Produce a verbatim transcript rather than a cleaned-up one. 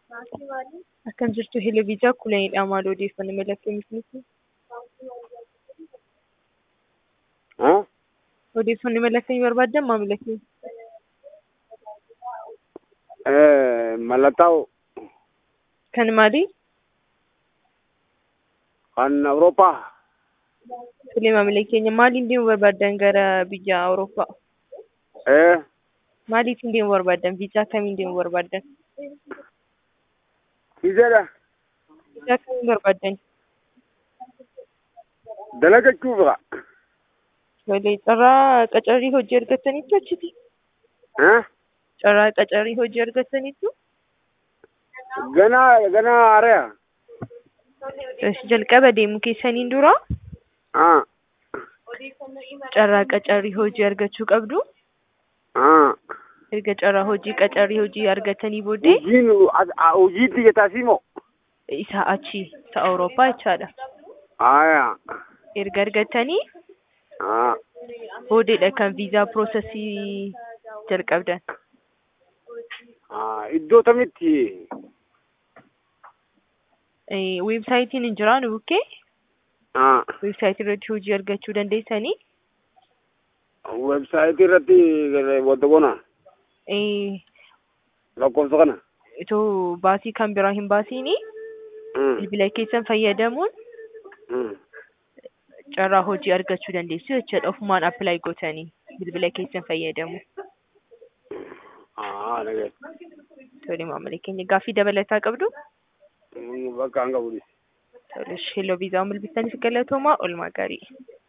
Akkam jirtu Helebiisaa Kulanidha. Maal odeeffannoo mallattoo miti? हाँ Odeeffannoo mallattoo barbaaddan maamila keenya. eh malatau Kan maali? kan Eropa Filee maamila keenya maaliin deemuu barbaaddan gara biyya Awurooppaa? eh Maaliitiin deemuu barbaaddan? Viizaa kamiin deemuu barbaaddan? Izara Viizaa kamiin barbaaddan? dalaga chufa Filee carraa qacarii hojii argattaniitu achiti? हाँ Carraa qacarii hojii argattaniitu? gana gana area Jalqaba deemuu keessaniin dura हाँ carraa qacarii hojii argachuu qabdu. हाँ Erga carraa hojii qacarii hojii argatanii booddee ujin ujin tiga tasimo isa achi ta Awurooppaa jechaadha. aya Erga argatanii हाँ booddeedha kan viizaa piroosesii jalqabdan. हाँ iddo tamitti Weebsaayitiin hin jiraa nu bukkee हाँ weebsaayitii irratti hojii argachuu dandeessanii website irratti wadda gona lakkoofsa kana itoo baasii kan biraa hin baasiini Hmm, bilbila keessan fayyadamuun hmm. carraa hojii argachuu dandeessu jechuudha. Ofumaan appilaayi gootanii bilbila keessan fayyadamu. Ah, nage. Tole maamila keenya gaaffii dabalataa qabdu. Bakka hanga bulis. Tole shelloo viizaa bilbiltaniif galatoomaa oolmaa gaarii.